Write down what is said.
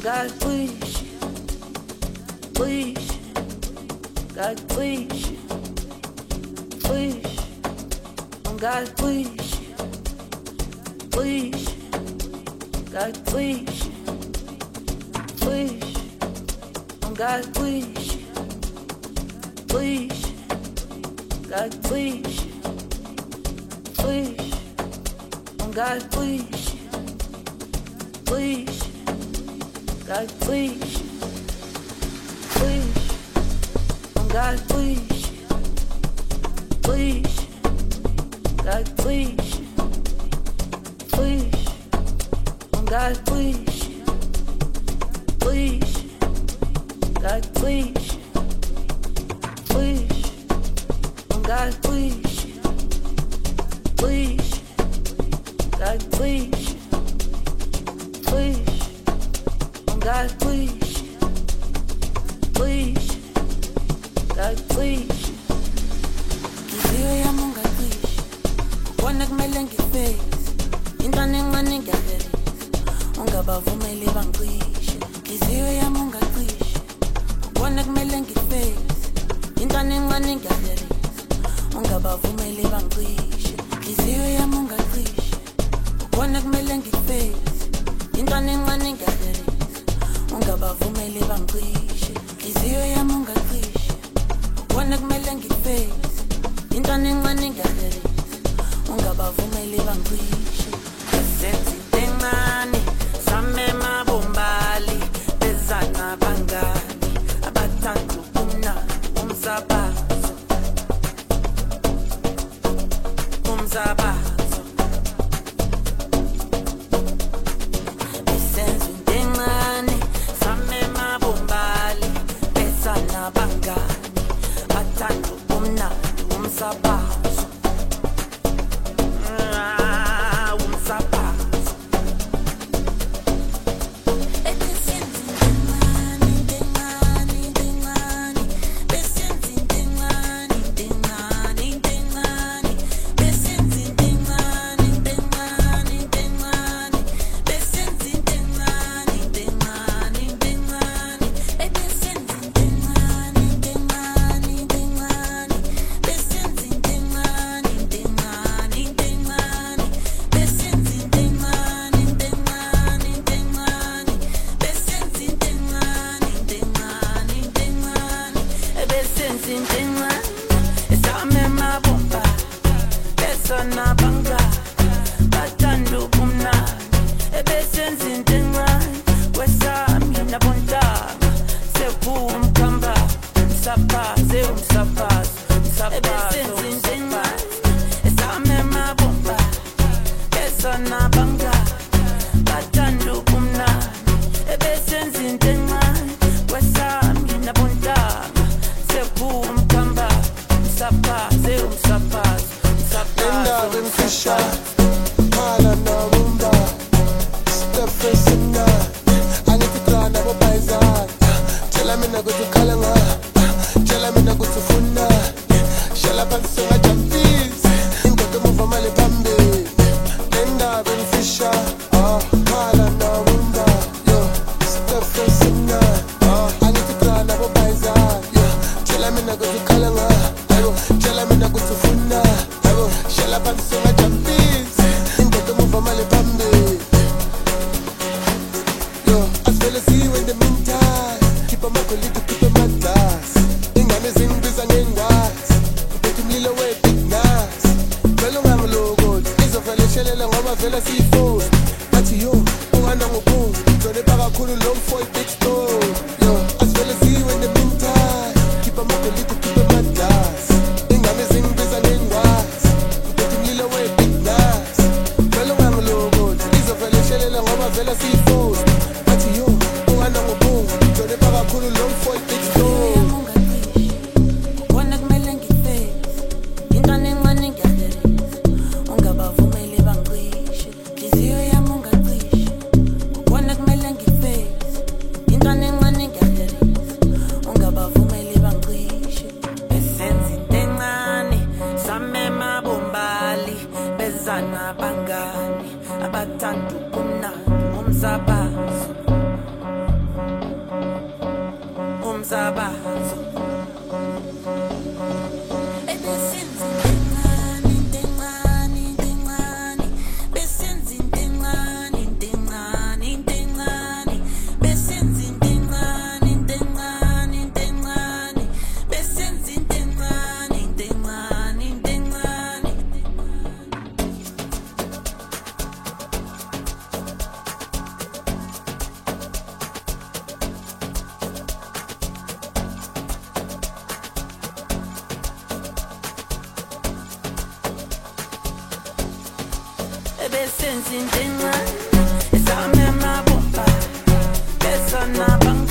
God, please, please, God, please, please, God, please, please, God, please, please, God, please, please, God, please, please, God, please, please, God, please, please, God, please, please, God, please, please, God, please, please, God, please, please, God, please, please, God, please, please, God, please, please, God, please. Ngiziwe yami ungaqhishi, ubona kumele ngiface, intwana encane ngiyavelisa, ungabavumeli bangicishe. Ngiziwe yami ungaqhishi, ubona kumele ngiface, intwana encane ngiyavelisa, ungabavumeli bangicishe. Ngiziwe yami ungaqhishi, ubona kumele ngiface, intwana encane ngiyavelisa, ungabavumeli bangicishe. Ngiziwe yami ungaqhishi, ubona kumele ngiface, intwana encane ngiyavelisa, ungabavumeli bangicishe. Senze into encane, samema bombali, bezana bangani, abathanda ubumnandi, umsabazo, umsabazo. Senze into encane, samema bombali, bezana bangani, abathanda ubumnandi, umsabazo. Abathanda ubumnandi, umsabazo, umsabazo. Besenzi ndengane, esame mabomba, besana bang.